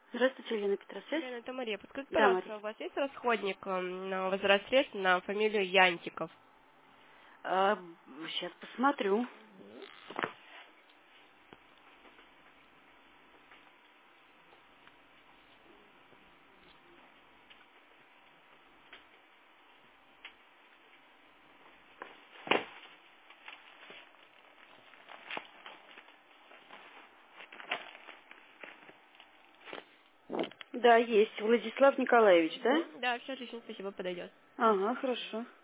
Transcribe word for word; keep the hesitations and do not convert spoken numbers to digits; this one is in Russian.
Здравствуйте, Елена Петросвязь. Елена, это Мария. Подскажите, Да, пожалуйста, Мария. у вас есть расходник эм, на возврат средств на фамилию Янтиков? А, сейчас посмотрю. Да, есть. Владислав Николаевич, да? Мгм. Да, все отлично, спасибо, подойдет. Ага, хорошо.